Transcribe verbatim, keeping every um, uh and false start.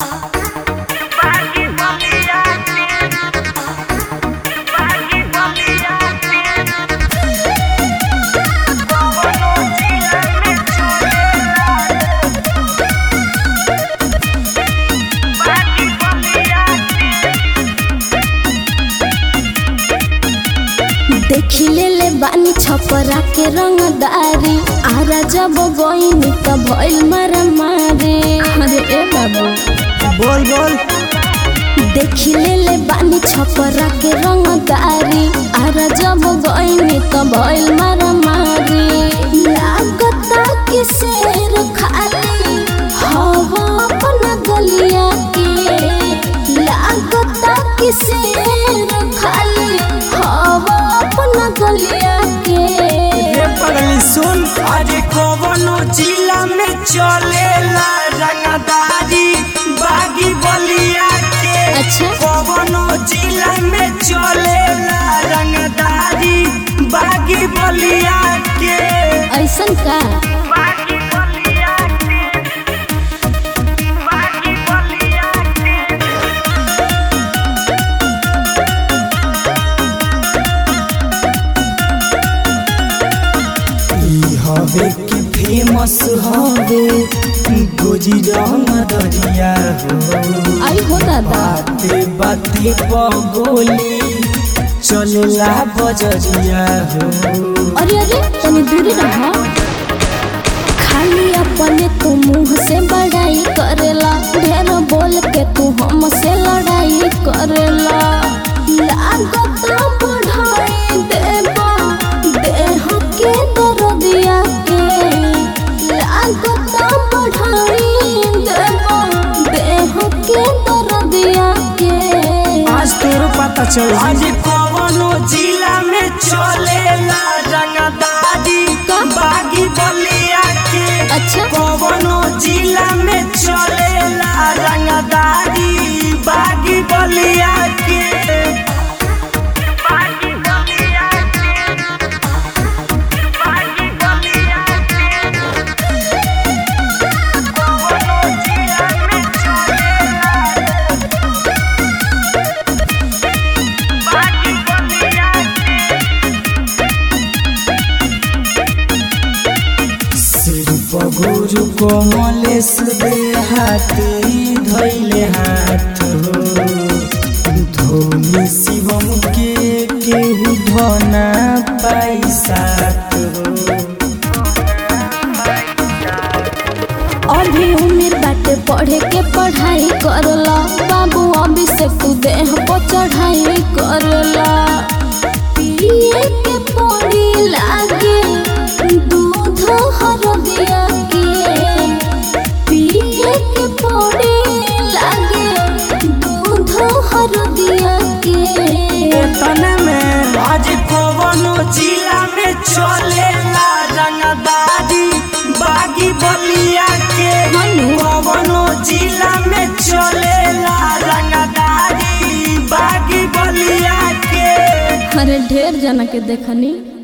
देखिले ले बानी छपरा के रंगदारी आरा जब गोइनी त भइल मारा मारे। अरे ए बाबू बोल बोल। देखिले ले बानी छपरा के रंगदारी आरा जब गोइनी त भइल मारा मारे। लागता कि शेर खाली हवा अपना गलिया के, लागता कि शेर खाली हवा अपना गलिया के। ये पगली सुन, अरे कवनो जिला में चलेला रंगदारी बागी बलिया के। अच्छा कवनो जिला में चलेला रंगदारी बागी बलिया के। ऐसन का बागी बलिया के, बागी बलिया के। हवे के फेमस हवे गोजिरा मदरिया हो। आई हो दादा बाते बाते पगोली चलेला बजरिया हो। अरे अरे तनी दूरी रह। खाली अपने तू मुंह से बड़ाई करेला, ढेर बोल के तू हमसे लड़ाई करेला। लागत बढ़ाई देबा देह के दर्दिया के, लागत बढ़ाई देबा देह के दर्दिया के। आज तोर पता चल आज कवनो जिला में चलेला रंगदारी बागी बलिया के। अच्छा कवनो जिला में चलेला रंगदारी बागी बलिया के। बागी बलिया के, बागी बलिया के। कवनो जिला में चलेला बागी बलिया के। सिर पगुरु कोमलेश दे हाथी धैले हाथ हो। धोनी शिवम के केहू धना पैसात हो। अभी उम्र बाटे पढ़े के पढ़ाई करला बाबू, अभी से तू देह पर चढ़ाई करला। पिए के पड़ी लागे दूध हरदिया के, पिए के पड़ी लागे दूध हरदिया के। तने में आज कवनो जिला में चलेला रंगदारी बागी बलिया के। कवनो जिला में चलेला रंगदारी बागी बलिया के। अरे ढेर जना के देखनी।